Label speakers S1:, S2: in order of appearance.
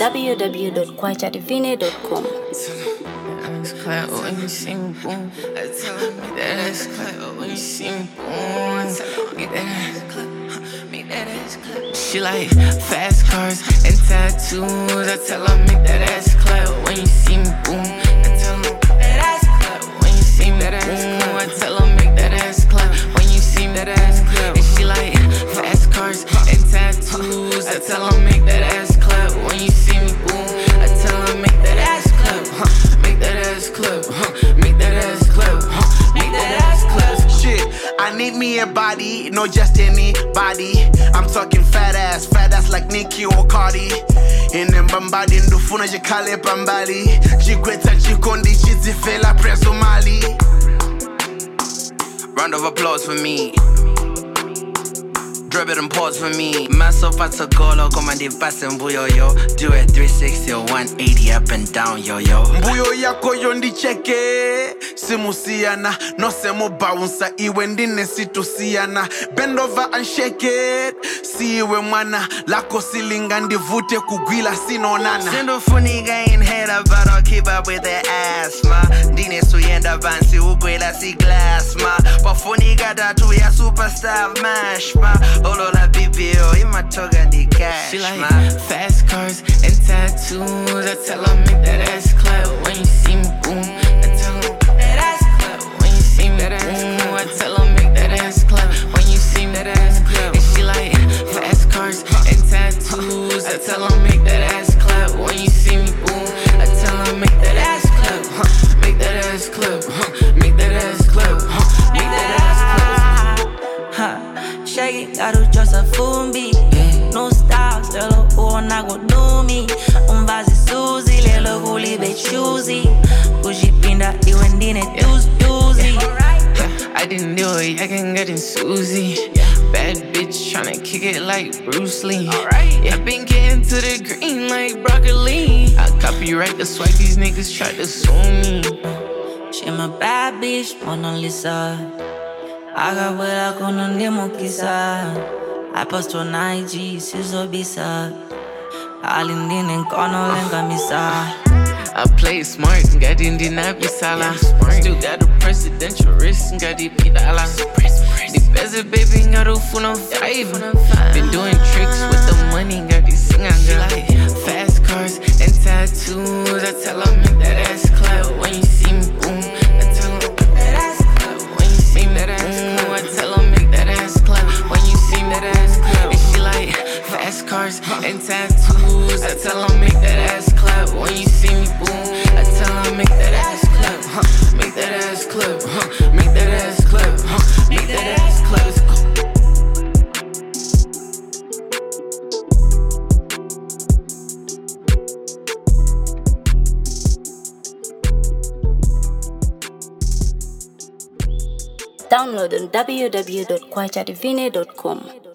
S1: www.kwachadivine.com.
S2: Ass clap when you see me, boom. Make that ass clap when you see me, boom. Make that ass clap, make that ass clap. She like fast cars and tattoos. I tell her make that ass clap when you see me, boom. I tell her make that ass clap when you see me, boom. I tell her make that ass clap when you see me, that ass clap. And she like fast cars and tattoos. I tell her make that ass clap when you see me, boom. I tell her make that ass clap, make that ass clap, make that ass clap, make that ass clap.
S3: Shit, I need me a body, not just anybody. I'm talking fat ass like Nicki or Cardi. In the Bambadi, in the Funa, Jikale Pambali. Jikweta, Jikondi, Chizifela, Preso Mali.
S4: Round of applause for me. Drop it and pause for me. Myself at a goal, I'll come and they pass and boo yo yo. Do it 360 or 180 up and down yo yo.
S3: Mbuyo yako yondi cheke. Simusiana, no semo bouncer. Iwendine situsiana. Bend over and shake it. See we mana. Lako silingandi vute kugwila sino nana.
S4: Sendo funiga in head up, but I'll keep up with the asthma. Dine suyenda bansi ukwela si glass ma. Pafuniga datu ya superstar mash ma. Olo la BBO, in my toga the cash.
S2: She like fast cars and tattoos. I tell her make that ass clap when you see me, boom. I tell her make that ass clap when you see me, boom. I tell her make that ass clap when you see me, that ass clap. And she like fast cars and tattoos. I tell her make that ass clap when you see me, boom. I tell her make that ass clap, make that ass clap, make that ass clap, make that ass clap.
S5: Shaggy, gotta trust a fumbi. No styles, lelo ona go do me. Umbazi Suzy, lelo guli be choosy. Kujipinda iwendine doozy.
S2: I didn't do it, I can get in Susie. Bad bitch tryna kick it like Bruce Lee. I been getting to the green like broccoli. I copyright the swag, these niggas try to sue me.
S5: She my bad bitch, Mona Lisa. Agawela kono ndemo kisa. I post on IG, sizo bisa. Alindine nkono lenga misa.
S2: I play smart, got in the nabi sala. Still got the presidential wrist, got the pidala. The bezel baby, got the phone on 5. Been doing tricks with the money, got the singer. She like fast cars and tattoos. I tell her make that ass clap when you see me, boom. I tell her make that ass clap when you see me, that ass clap. I tell her make that ass clap when you see me, that ass clap. And she like fast cars and tattoos. I tell her make that ass clap when you see me, boom. I tell her make that ass clap, make that ass clap, make that ass clap, make that ass clap.
S1: Download on www.kwachadivine.com.